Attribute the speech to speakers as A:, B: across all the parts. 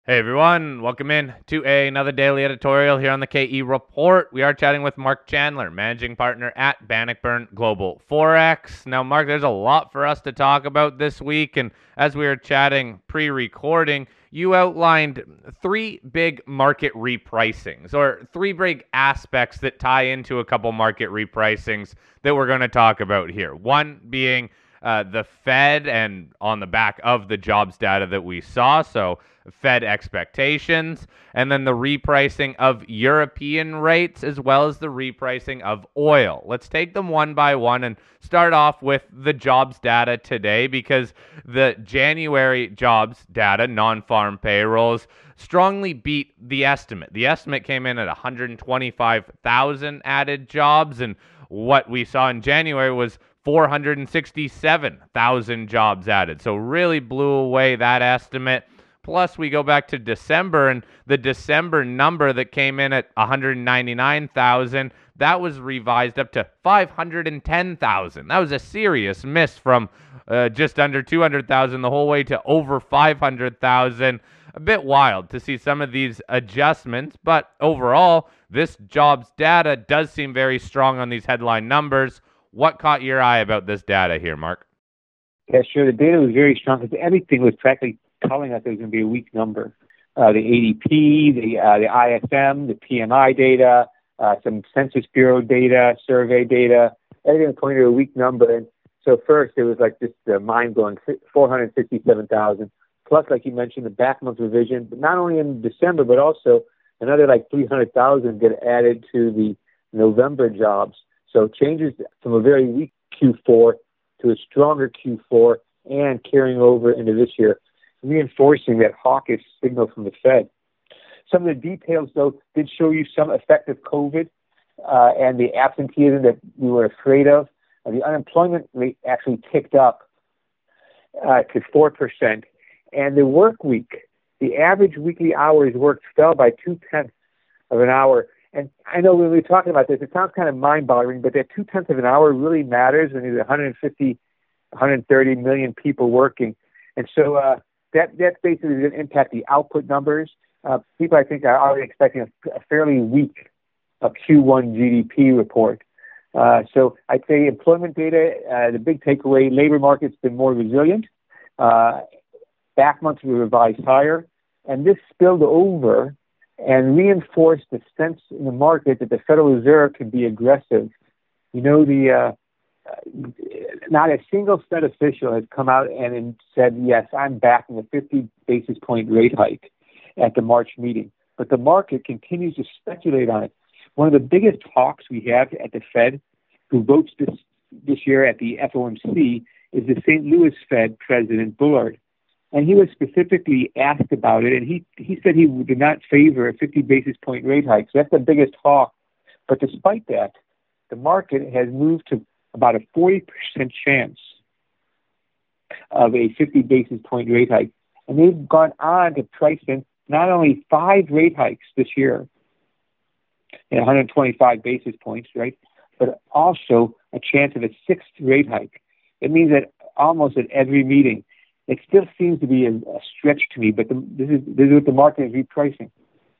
A: Hey everyone, welcome in to another daily editorial here on the KE Report. We are chatting with Mark Chandler, managing partner at Bannockburn Global Forex. Now, Mark, there's a lot for us to talk about this week, and as we were chatting pre-recording, you outlined three big market repricings, or three big aspects that tie into a couple market repricings that we're going to talk about here. One being the Fed and on the back of the jobs data that we saw. So Fed expectations, and then the repricing of European rates as well as the repricing of oil. Let's take them one by one and start off with the jobs data today, because the January jobs data, non-farm payrolls, strongly beat the estimate. The estimate came in at 125,000 added jobs, and what we saw in January was 467,000 jobs added. So really blew away that estimate. Plus, we go back to December, and the December number that came in at 199,000, that was revised up to 510,000. That was a serious miss from just under 200,000 the whole way to over 500,000. A bit wild to see some of these adjustments, but overall, this jobs data does seem very strong on these headline numbers. What caught your eye about this data here, Mark?
B: Yeah, sure. The data was very strong because everything was practically telling us it was going to be a weak number. The ADP, the ISM, the PMI data, some Census Bureau data, survey data, everything was pointing to a weak number. And so first, it was like just mind-blowing, 467,000. Plus, like you mentioned, the back month revision, but not only in December, but also another like 300,000 get added to the November jobs. So changes from a very weak Q4 to a stronger Q4 and carrying over into this year, reinforcing that hawkish signal from the Fed. Some of the details, though, did show you some effect of COVID and the absenteeism that we were afraid of. The unemployment rate actually ticked up to 4%. And the work week, the average weekly hours worked fell by 0.2 of an hour. And I know when we're talking about this, it sounds kind of mind-boggling, but that 0.2 of an hour really matters when there's 150, 130 million people working. And so that's basically going to impact the output numbers. People, I think, are already expecting a fairly weak Q1 GDP report. So I'd say employment data, the big takeaway, labor market's been more resilient. Back months were revised higher. And this spilled over and reinforced the sense in the market that the Federal Reserve can be aggressive. You know, not a single Fed official has come out and said, yes, I'm backing a 50 basis point rate hike at the March meeting. But the market continues to speculate on it. One of the biggest hawks we have at the Fed, who votes this year at the FOMC, is the St. Louis Fed President Bullard. And he was specifically asked about it, and he said he did not favor a 50 basis point rate hike. So that's the biggest hawk. But despite that, the market has moved to about a 40% chance of a 50 basis point rate hike. And they've gone on to price in not only 5 rate hikes this year, at 125 basis points, right, but also a chance of a 6th rate hike. It means that almost at every meeting, it still seems to be a stretch to me, but this is what the market is repricing.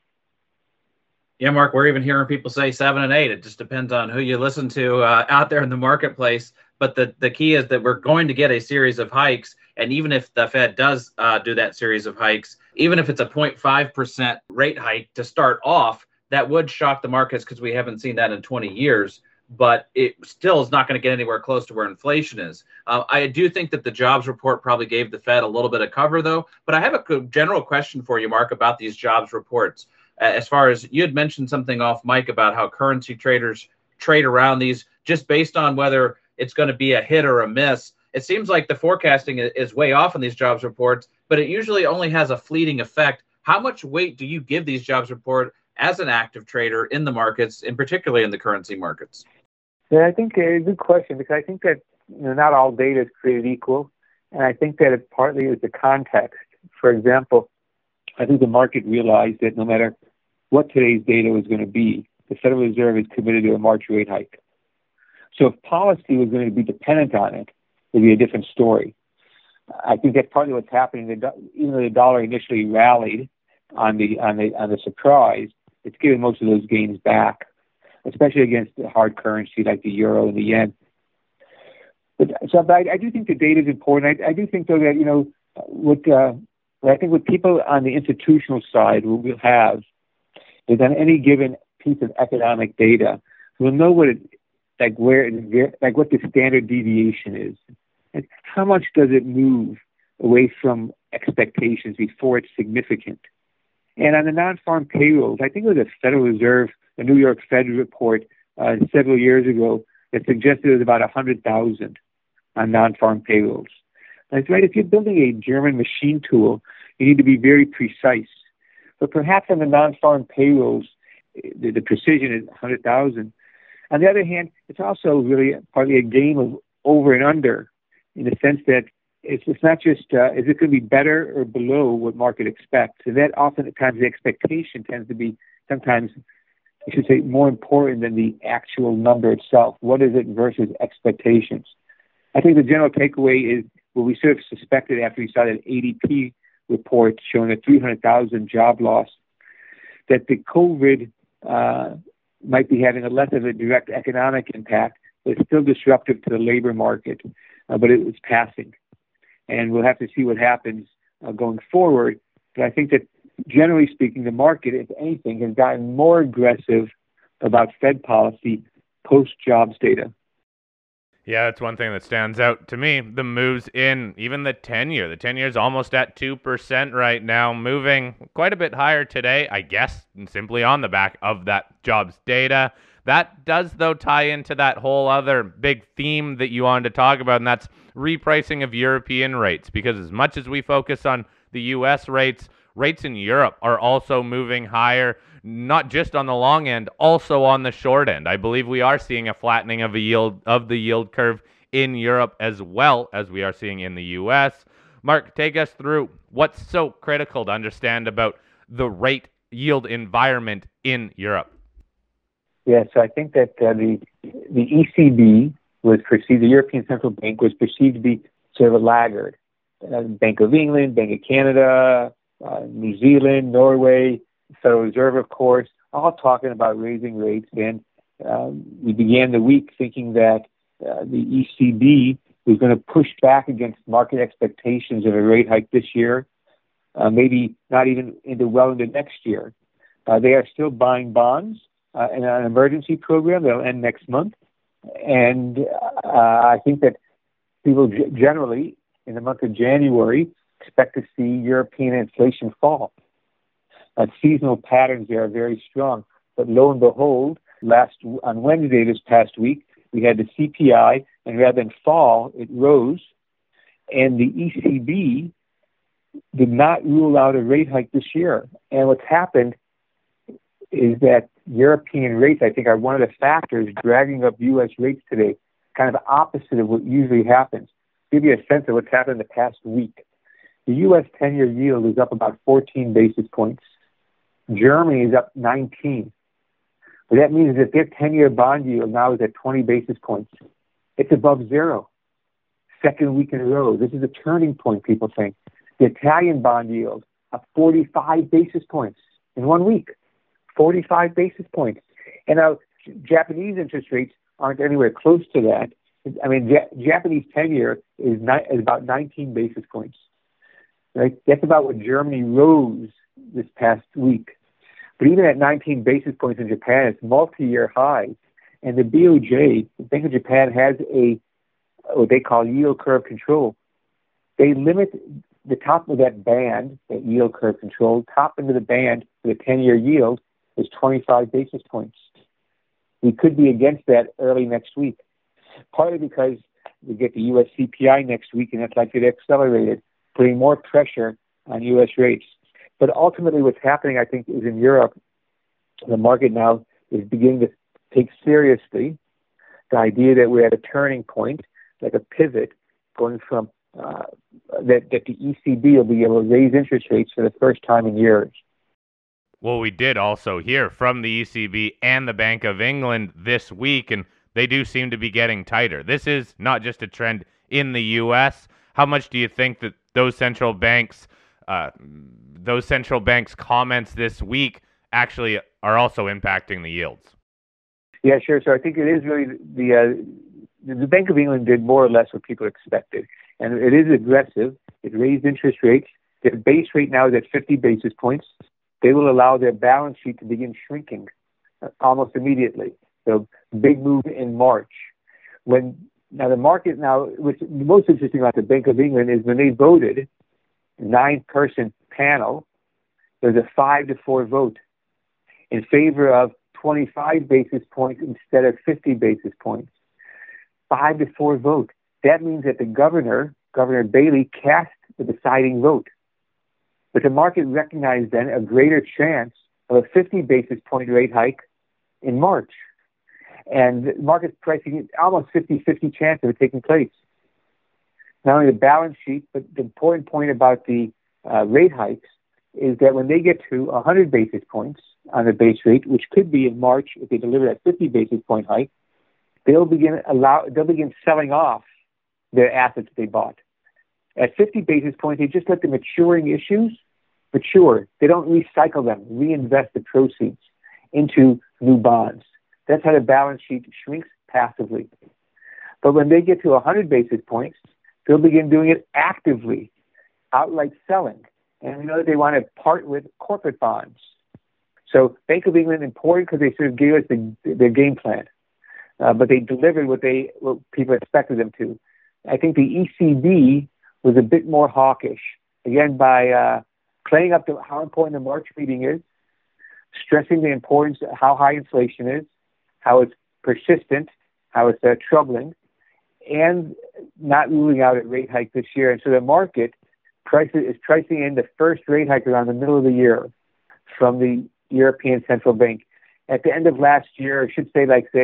C: Yeah, Mark, we're even hearing people say 7 and 8. It just depends on who you listen to out there in the marketplace. But the key is that we're going to get a series of hikes. And even if the Fed does do that series of hikes, even if it's a 0.5% rate hike to start off, that would shock the markets because we haven't seen that in 20 years. But it still is not going to get anywhere close to where inflation is. I do think that the jobs report probably gave the Fed a little bit of cover, though. But I have a general question for you, Mark, about these jobs reports. As far as you had mentioned something off mic about how currency traders trade around these just based on whether it's going to be a hit or a miss. It seems like the forecasting is way off in these jobs reports, but it usually only has a fleeting effect. How much weight do you give these jobs report as an active trader in the markets, and particularly in the currency markets?
B: Yeah, I think a good question, because I think that not all data is created equal, and I think that it partly is the context. For example, I think the market realized that no matter what today's data was going to be, the Federal Reserve is committed to a March rate hike. So if policy was going to be dependent on it, it'd be a different story. I think that's partly what's happening. Even though the dollar initially rallied, on the surprise, it's given most of those gains back, especially against the hard currency like the euro and the yen. But I do think the data is important. I do think though that what people on the institutional side will have is on any given piece of economic data, we'll know what what the standard deviation is. And how much does it move away from expectations before it's significant? And on the non-farm payrolls, I think it was a Federal Reserve, a New York Fed report several years ago that suggested it was about 100,000 on non-farm payrolls. That's right. If you're building a German machine tool, you need to be very precise. But perhaps on the non-farm payrolls, the precision is 100,000. On the other hand, it's also really partly a game of over and under, in the sense that it's not just is it going to be better or below what market expects, and that oftentimes the expectation tends to be sometimes, I should say, more important than the actual number itself. What is it versus expectations? I think the general takeaway is what we sort of suspected after we saw that ADP report showing a 300,000 job loss, that the COVID might be having a less of a direct economic impact, but it's still disruptive to the labor market, but it's passing. And we'll have to see what happens going forward. But I think that generally speaking, the market, if anything, has gotten more aggressive about Fed policy post-jobs data.
A: Yeah, that's one thing that stands out to me. The moves in even the 10-year. The 10-year is almost at 2% right now, moving quite a bit higher today, I guess, simply on the back of that jobs data. That does, though, tie into that whole other big theme that you wanted to talk about, and that's repricing of European rates. Because as much as we focus on the U.S. rates in Europe are also moving higher, not just on the long end, also on the short end. I believe we are seeing a flattening of the yield curve in Europe as well as we are seeing in the U.S. Mark, take us through what's so critical to understand about the rate yield environment in Europe.
B: Yeah, so I think that the ECB was perceived, the European Central Bank was perceived to be sort of a laggard. Bank of England, Bank of Canada, New Zealand, Norway, Federal Reserve, of course, all talking about raising rates. And we began the week thinking that the ECB was going to push back against market expectations of a rate hike this year, maybe not even into next year. They are still buying bonds in an emergency program that will end next month. And I think that people generally, in the month of January, expect to see European inflation fall. Seasonal patterns there are very strong. But lo and behold, on Wednesday this past week, we had the CPI, and rather than fall, it rose. And the ECB did not rule out a rate hike this year. And what's happened is that European rates, I think, are one of the factors dragging up U.S. rates today, kind of opposite of what usually happens. To give you a sense of what's happened in the past week, the U.S. 10-year yield is up about 14 basis points. Germany is up 19. What that means is that their 10-year bond yield now is at 20 basis points. It's above zero. Second week in a row. This is a turning point, people think. The Italian bond yield up 45 basis points in 1 week. 45 basis points. And now Japanese interest rates aren't anywhere close to that. I mean, Japanese 10-year is about 19 basis points. Right? That's about what Germany rose this past week. But even at 19 basis points in Japan, it's multi-year highs. And the BOJ, the Bank of Japan, has what they call yield curve control. They limit the top of that band, that yield curve control, top into the band for the 10-year yield is 25 basis points. We could be against that early next week, partly because we get the U.S. CPI next week, and that's likely to accelerate it, putting more pressure on U.S. rates. But ultimately what's happening, I think, is in Europe, the market now is beginning to take seriously the idea that we're at a turning point, like a pivot, going from that the ECB will be able to raise interest rates for the first time in years.
A: Well, we did also hear from the ECB and the Bank of England this week, and they do seem to be getting tighter. This is not just a trend in the U.S. How much do you think that those central banks those central banks' comments this week actually are also impacting the yields.
B: Yeah, sure. So I think it is really the Bank of England did more or less what people expected, and it is aggressive. It raised interest rates. Their base rate now is at 50 basis points. They will allow their balance sheet to begin shrinking almost immediately. So big move in March. Now the market what's most interesting about the Bank of England is when they voted, 9-person panel, there's a 5-4 vote in favor of 25 basis points instead of 50 basis points. 5-4 vote. That means that the Governor Bailey, cast the deciding vote. But the market recognized then a greater chance of a 50 basis point rate hike in March. And the market's pricing almost 50-50 chance of it taking place. Not only the balance sheet, but the important point about the rate hikes is that when they get to 100 basis points on the base rate, which could be in March if they deliver that 50 basis point hike, they'll begin selling off their assets they bought. At 50 basis points, they just let the maturing issues mature. They don't recycle them, reinvest the proceeds into new bonds. That's how the balance sheet shrinks passively. But when they get to 100 basis points, they'll begin doing it actively, outright selling. And we know that they want to part with corporate bonds. So Bank of England, important because they sort of gave us their game plan. But they delivered what people expected them to. I think the ECB was a bit more hawkish, again, by playing up to how important the March meeting is, stressing the importance of how high inflation is, how it's persistent, how it's troubling, and not ruling out a rate hike this year. And so the market is pricing in the first rate hike around the middle of the year from the European Central Bank. At the end of last year, I should say,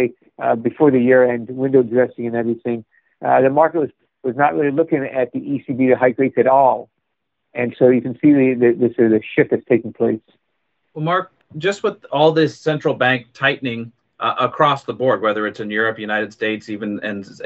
B: before the year end, window dressing and everything, the market was not really looking at the ECB to hike rates at all. And so you can see the shift that's taking place.
C: Well, Mark, just with all this central bank tightening across the board, whether it's in Europe, United States, even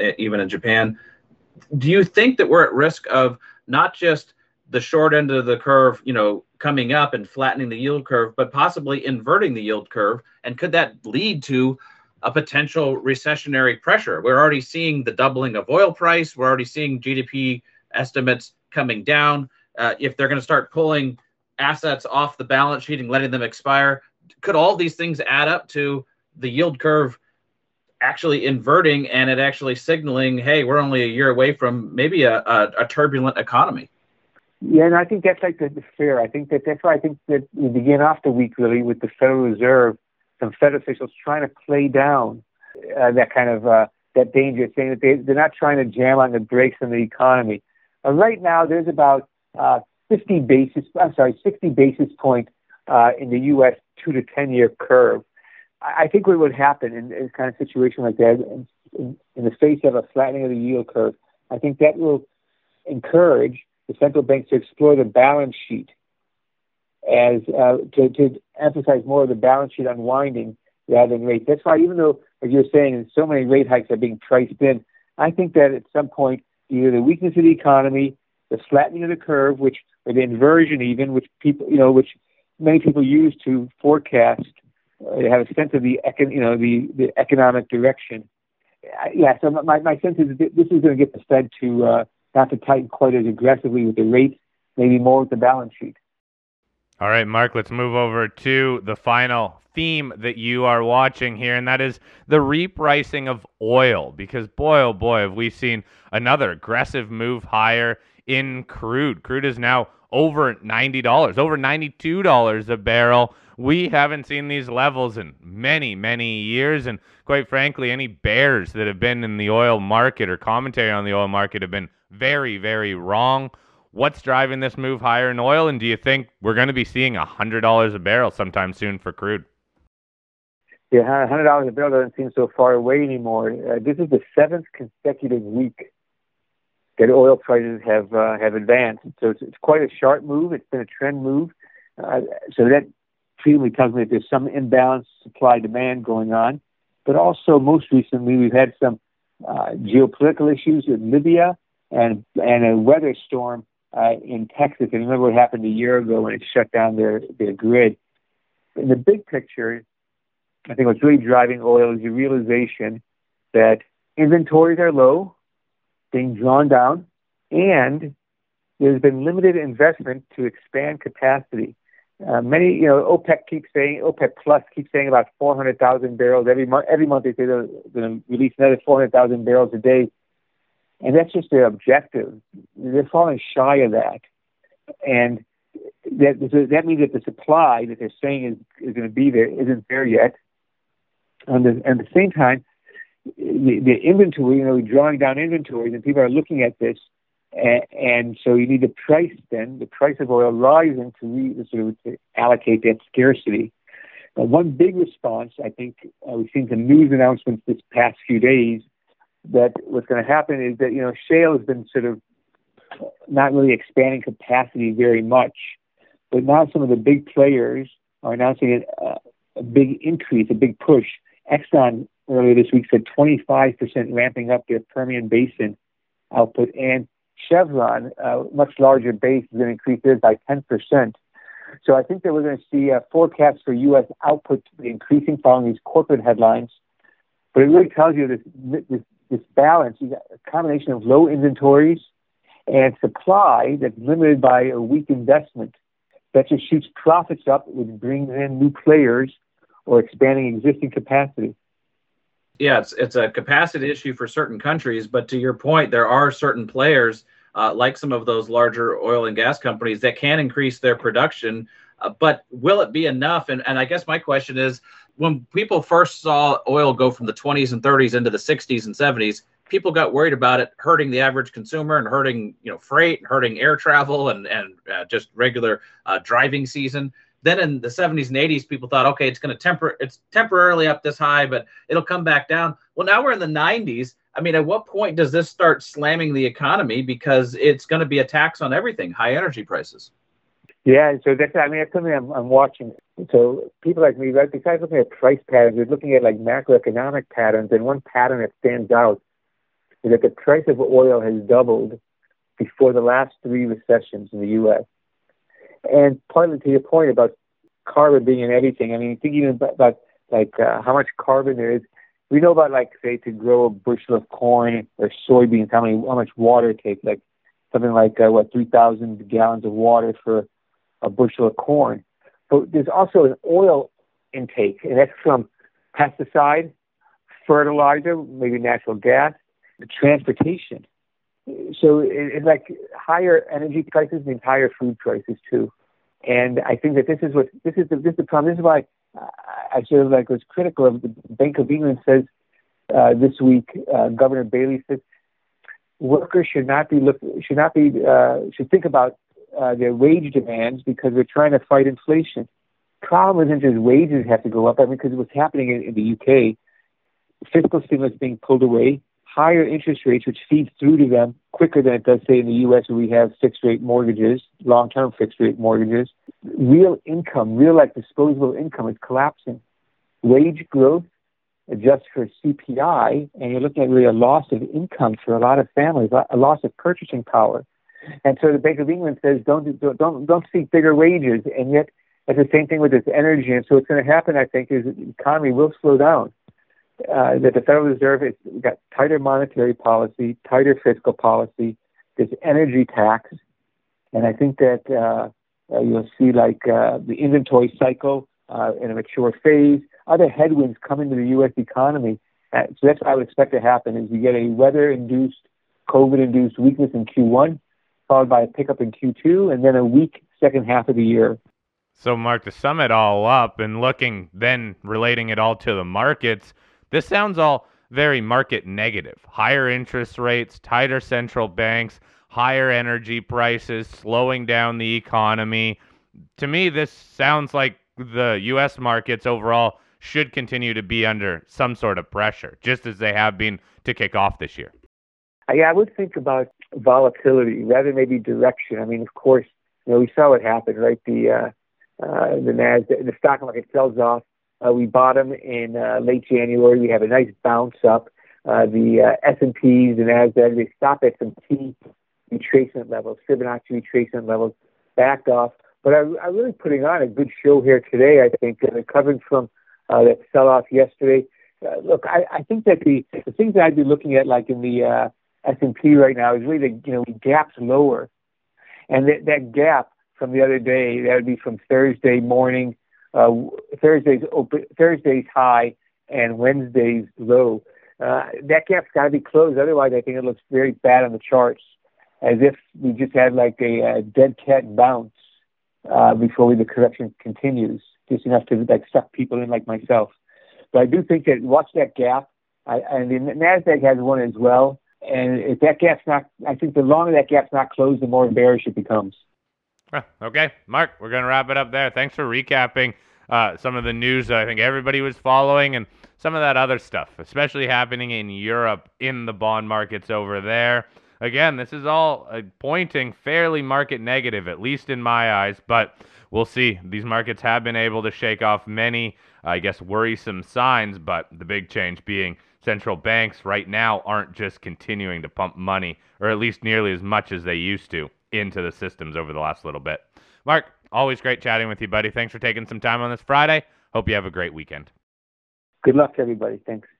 C: in Japan, do you think that we're at risk of not just the short end of the curve, coming up and flattening the yield curve, but possibly inverting the yield curve? And could that lead to a potential recessionary pressure? We're already seeing the doubling of oil price. We're already seeing GDP estimates coming down. If they're going to start pulling assets off the balance sheet and letting them expire, could all these things add up to the yield curve actually inverting and it actually signaling, hey, we're only a year away from maybe a turbulent economy?
B: Yeah, and I think that's the fear. I think that's why I think that we begin off the week really with the Federal Reserve, some Fed officials trying to play down that kind of that danger, saying that they're not trying to jam on the brakes on the economy. Right now, there's about 60 basis point in the U.S. 2 to 10 year curve. I think what would happen in a kind of situation like that, in the face of a flattening of the yield curve, I think that will encourage the central banks to explore the balance sheet as to emphasize more of the balance sheet unwinding rather than rates. That's why, even though, as you're saying, so many rate hikes are being priced in, I think that at some point, either the weakness of the economy, the flattening of the curve, or the inversion even, which many people use to forecast, have a sense of the economic direction. So my sense is that this is going to get the Fed to not to tighten quite as aggressively with the rates, maybe more with the balance sheet.
A: All right, Mark, let's move over to the final theme that you are watching here, and that is the repricing of oil. Because boy, oh boy, have we seen another aggressive move higher in crude. Crude is now over $90, over $92 a barrel. We haven't seen these levels in many, many years, and quite frankly, any bears that have been in the oil market or commentary on the oil market have been very, very wrong. What's driving this move higher in oil, and do you think we're going to be seeing $100 a barrel sometime soon for crude?
B: Yeah, $100 a barrel doesn't seem so far away anymore. This is the 7th consecutive week that oil prices have advanced. So it's quite a sharp move. It's been a trend move. So that frequently tells me that there's some imbalance supply-demand going on. But also, most recently, we've had some geopolitical issues with Libya and a weather storm in Texas. And remember what happened a year ago when it shut down their grid. In the big picture, I think what's really driving oil is the realization that inventories are low, being drawn down, and there's been limited investment to expand capacity. OPEC Plus keeps saying about 400,000 barrels every month. Every month they say they're going to release another 400,000 barrels a day, and that's just their objective. They're falling shy of that, and that means that the supply that they're saying is going to be there isn't there yet. And at the same time, the inventory, drawing down inventories, and people are looking at this, and so you need the price of oil rising to allocate that scarcity. One big response, I think, we've seen some news announcements this past few days that what's going to happen is that, shale has been sort of not really expanding capacity very much, but now some of the big players are announcing a big increase, a big push. Exxon earlier this week said 25% ramping up their Permian Basin output, and Chevron, a much larger base, is going to increase theirs by 10%. So I think that we're going to see a forecast for U.S. output to be increasing following these corporate headlines. But it really tells you this balance, you got a combination of low inventories and supply that's limited by a weak investment that just shoots profits up, which brings in new players or expanding existing capacity.
C: Yeah, it's a capacity issue for certain countries, but to your point, there are certain players like some of those larger oil and gas companies that can increase their production, but will it be enough? And I guess my question is, when people first saw oil go from the 20s and 30s into the 60s and 70s, people got worried about it hurting the average consumer and hurting freight, and hurting air travel and just regular driving season. Then in the 70s and 80s, people thought, okay, it's temporarily up this high, but it'll come back down. Well, now we're in the 90s. I mean, at what point does this start slamming the economy? Because it's going to be a tax on everything, high energy prices.
B: Yeah, so that's something I'm watching. So people like me, right, besides looking at price patterns, we're looking at like macroeconomic patterns. And one pattern that stands out is that the price of oil has doubled before the last 3 recessions in the U.S. And partly to your point about carbon being in everything, I mean, thinking about how much carbon there is. We know about, say, to grow a bushel of corn or soybeans, how much water it takes, like something like 3,000 gallons of water for a bushel of corn. But there's also an oil intake, and that's from pesticide, fertilizer, maybe natural gas, the transportation. So it's like higher energy prices means higher food prices too. And I think that this is the problem. This is why I sort of was critical of the Bank of England says this week, Governor Bailey says workers should think about their wage demands because we're trying to fight inflation. The problem isn't just wages have to go up. I mean, because what's happening in the UK, fiscal stimulus being pulled away, higher interest rates, which feeds through to them quicker than it does, say, in the U.S., where we have fixed-rate mortgages, long-term fixed-rate mortgages. Real disposable income is collapsing. Wage growth adjusts for CPI, and you're looking at really a loss of income for a lot of families, a loss of purchasing power. And so the Bank of England says, don't seek bigger wages, and yet it's the same thing with this energy. And so what's going to happen, I think, is the economy will slow down. That the Federal Reserve has got tighter monetary policy, tighter fiscal policy, this energy tax, and I think that you'll see the inventory cycle in a mature phase, other headwinds coming to the U.S. economy. So that's what I would expect to happen is you get a weather-induced, COVID-induced weakness in Q1, followed by a pickup in Q2, and then a weak second half of the year.
A: So, Mark, to sum it all up and relating it all to the markets, this sounds all very market negative. Higher interest rates, tighter central banks, higher energy prices, slowing down the economy. To me, this sounds like the U.S. markets overall should continue to be under some sort of pressure, just as they have been to kick off this year.
B: Yeah, I would think about volatility rather than maybe direction. I mean, of course, we saw what happened, right? The Nasdaq, the stock market sells off. We bottom in late January. We have a nice bounce up. The S&Ps, the Nasdaq, they stop at some key retracement levels, Fibonacci retracement levels backed off. But I'm really putting on a good show here today, I think, recovering from that sell-off yesterday. Look, I think that the things that I'd be looking at, like in the S&P right now, is really the gaps lower. And that gap from the other day, that would be from Thursday morning, Thursday's high and Wednesday's low. That gap's got to be closed. Otherwise, I think it looks very bad on the charts, as if we just had like a dead cat bounce before the correction continues, just enough to like suck people in like myself. But I do think that watch that gap, and the NASDAQ has one as well. And if that gap's not, I think the longer that gap's not closed, the more bearish it becomes.
A: Okay, Mark, we're going to wrap it up there. Thanks for recapping some of the news that I think everybody was following and some of that other stuff, especially happening in Europe in the bond markets over there. Again, this is all pointing fairly market negative, at least in my eyes, but we'll see. These markets have been able to shake off many, I guess, worrisome signs, but the big change being central banks right now aren't just continuing to pump money, or at least nearly as much as they used to, into the systems over the last little bit. Mark, always great chatting with you, buddy. Thanks for taking some time on this Friday. Hope you have a great weekend.
B: Good luck, everybody. Thanks.